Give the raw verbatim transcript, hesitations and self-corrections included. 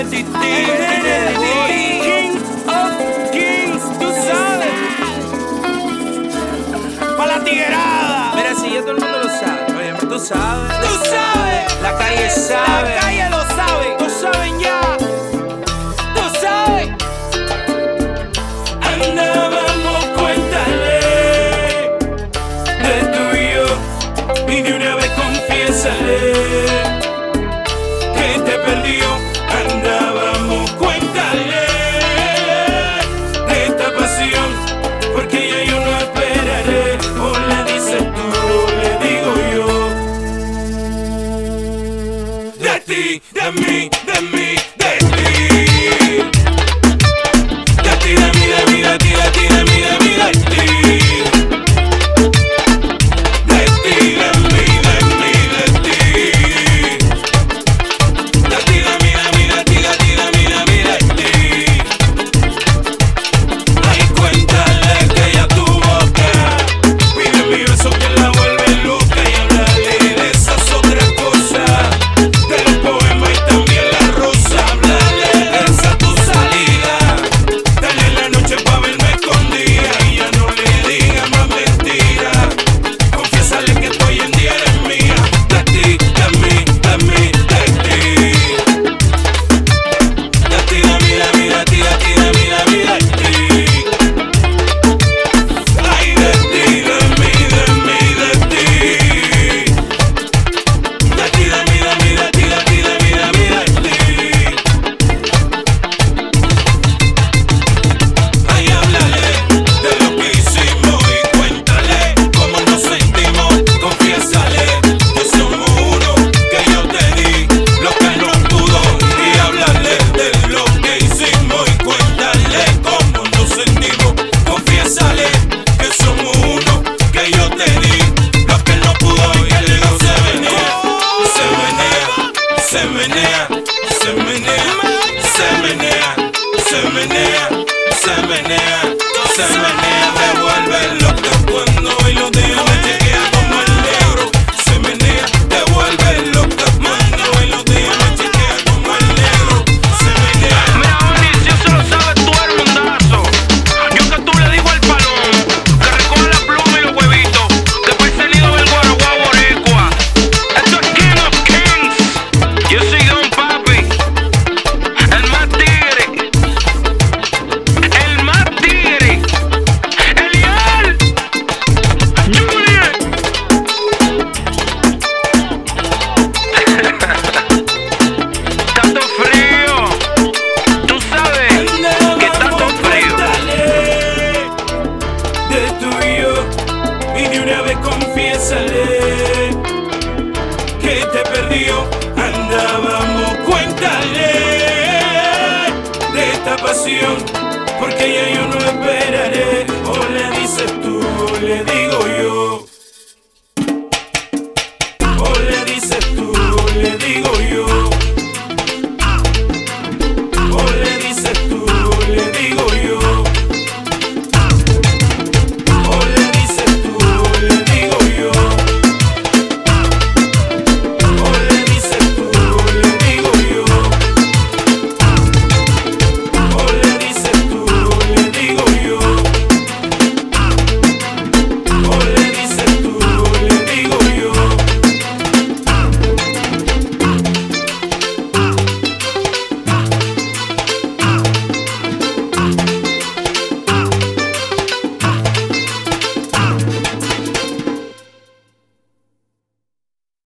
Titi, King of Kings, tú sabes. Pa' la tiguerada. Mira, si ya todo el mundo lo sabe, oye, tú sabes. Tú sabes. La calle sabe. La calle lo sabe. Tú saben ya. Tú sabes. Andábamos, cuéntale de tú y yo, y de una vez confiésale que te perdió. Andábamos, cuéntale de esta pasión, porque ya yo no esperaré. O le dices tú, o le digo yo. De ti, de mí, de mí, de ti. De ti, de mí, de mí, de ti, de ti, de mí, de mí, de ti. De ti, de mí, de mí, de ti. De ti, de mí, de mí, de ti, de ti, de mí, de mí, de ti. Ay, cuéntale que ella tu boca pide mi beso que la vuelve loca, y háblale de esas otras cosas, de los poemas y también la rosa. Háblale de esa tu salida, dale la noche pa' verme escondida, y ya no le digas más mentiras. Confiésale que tú hoy en día eres mía. De ti, de mí, de mí, de ti. De ti, de mí, de mí, de ti, de ti, de mí, de mí, de ti. Ay, de ti, de mí, de mí, de ti. De ti, de mí, de mí, de ti, de ti, de mí, de mí, de ti. Ay, háblale de lo que hicimos y cuéntale cómo nos sentimos. Confiésale que somos uno, que yo te di lo que no pudo. Y háblale de lo que hicimos y cuéntale cómo nos sentimos. Confiésale que somos uno, que yo te di lo que no pudo. Y el ego se menea, se menea, se menea, se menea, se menea, se menea, se menea, se menea. Me vuelve loca cuando hoy los días me chequea como el negro. Se menea, te vuelve loca cuando hoy los días me chequea como el negro. Se menea. Mira, Onis, yo se lo sabe todo el mundazo. Yo que tú le digo al palón que recoge la pluma y los huevitos, que fue el nido del guaraguá boricua. Esto es King of Kings. Yo soy Don Papi, el más tigre, el más tigre, Eliel, Juliet. Tanto frío, tú sabes que tanto frío. De tú y yo, y de una vez confiésale que te perdió. Andábamos, cuéntale de esta pasión, porque ya yo no esperaré. O le dices tú, o le digo